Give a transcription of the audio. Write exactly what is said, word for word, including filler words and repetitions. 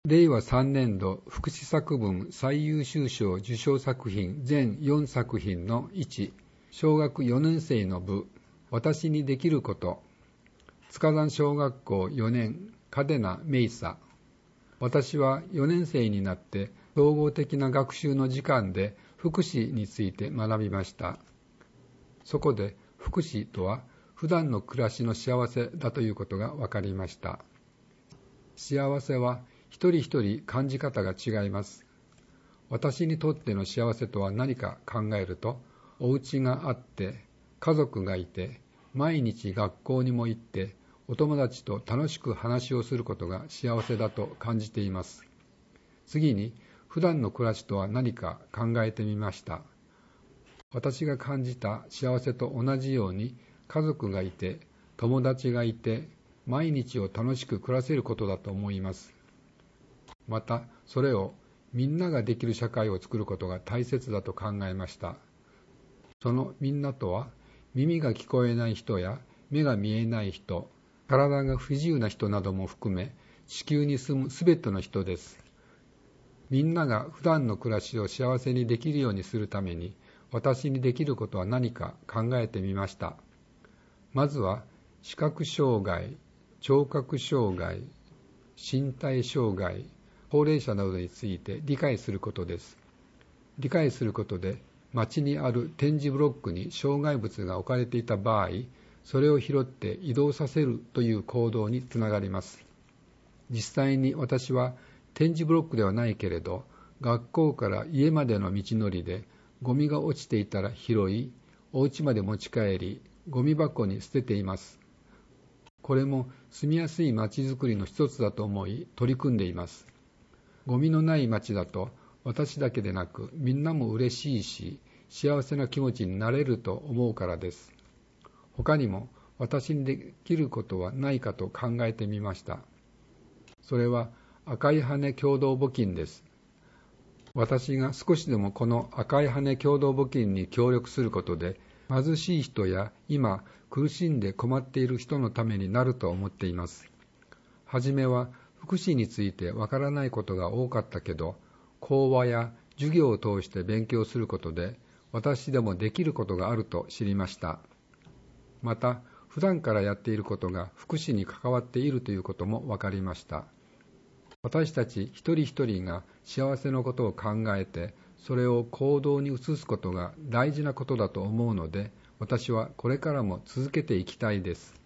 れいわさんねんど福祉作文最優秀賞受賞作品全よんさく品のいち、小学よねん生の部、私にできること。塚山小学校よねん、嘉手納芽衣沙。私はよねん生になって総合的な学習の時間で福祉について学びました。そこで福祉とは普段の暮らしの幸せだということが分かりました。幸せは一人一人感じ方が違います。私にとっての幸せとは何か考えると、お家があって、家族がいて、毎日学校にも行って、お友達と楽しく話をすることが幸せだと感じています。次に、普段の暮らしとは何か考えてみました。私が感じた幸せと同じように、家族がいて、友達がいて、毎日を楽しく暮らせることだと思います。また、それをみんなができる社会を作ることが大切だと考えました。そのみんなとは、耳が聞こえない人や目が見えない人、体が不自由な人なども含め、地球に住むすべての人です。みんなが普段の暮らしを幸せにできるようにするために、私にできることは何か考えてみました。まずは、視覚障害、聴覚障害、身体障害、高齢者などについて理解することです。理解することで、街にある点字ブロックに障害物が置かれていた場合、それを拾って移動させるという行動につながります。実際に私は点字ブロックではないけれど、学校から家までの道のりでゴミが落ちていたら拾い、お家まで持ち帰り、ゴミ箱に捨てています。これも住みやすい街づくりの一つだと思い取り組んでいます。ゴミのない街だと私だけでなくみんなも嬉しいし幸せな気持ちになれると思うからです。他にも私にできることはないかと考えてみました。それは赤い羽共同募金です。私が少しでもこの赤い羽共同募金に協力することで貧しい人や今苦しんで困っている人のためになると思っています。はじめは福祉についてわからないことが多かったけど、講話や授業を通して勉強することで私でもできることがあると知りました。また、普段からやっていることが福祉に関わっているということもわかりました。私たち一人一人が幸せのことを考えて、それを行動に移すことが大事なことだと思うので、私はこれからも続けていきたいです。